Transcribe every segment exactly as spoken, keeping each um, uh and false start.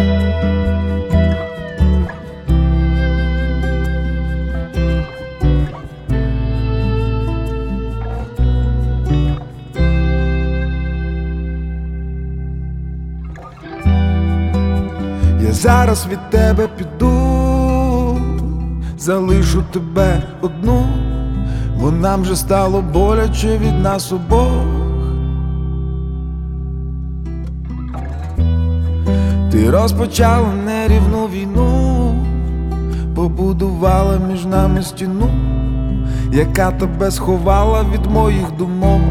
Я зараз від тебе піду, залишу тебе одну, бо нам вже стало боляче від нас обох. Ти розпочала нерівну війну, побудувала між нами стіну, яка тебе сховала від моїх думок.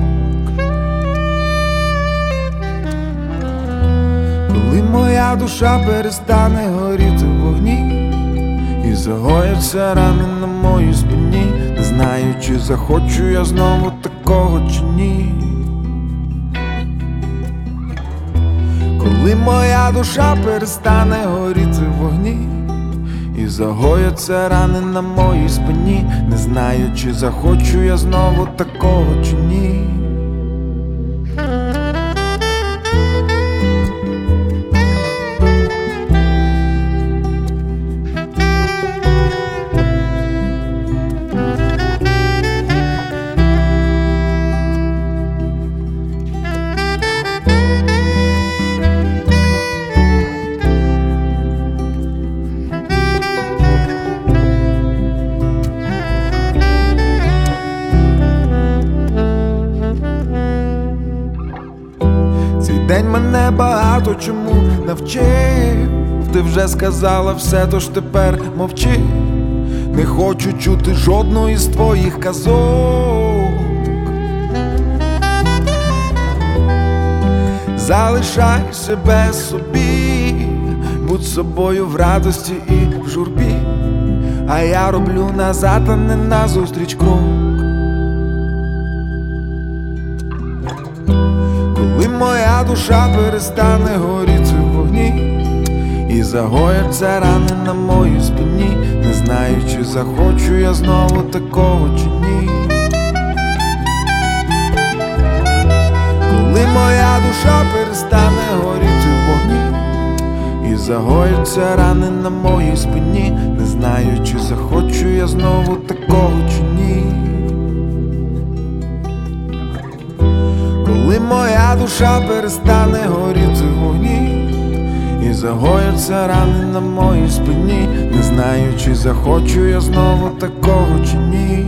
Коли моя душа перестане горіти в вогні і загояться рани на моїй спині, не знаю, чи захочу я знову такого чи ні. Коли моя душа перестане горіти в вогні і загояться рани на моїй спині, не знаю, чи захочу я знову такого чи ні. День мене багато чому навчив, ти вже сказала все, тож тепер мовчи. Не хочу чути жодної з твоїх казок. Залишай себе собі, будь собою в радості і в журбі, а я роблю назад, а не назустріч крок. Коли моя душа перестане горіти в вогні і загояться рани на моїй спині, не знаю, чи захочу я знову такого чи ні. Коли моя душа перестане горіти в вогні і загояться рани на моїй спині, не знаю, чи захочу я знову такого чи ні. Коли моя душа перестане горіти в вогні і загояться рани на моїй спині, не знаю, чи захочу я знову такого чи ні.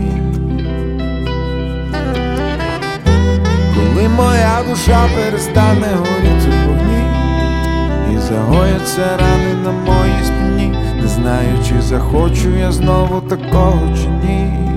Коли моя душа перестане горіти в вогні і загояться рани на моїй спині, не знаю, чи захочу я знову такого чи ні.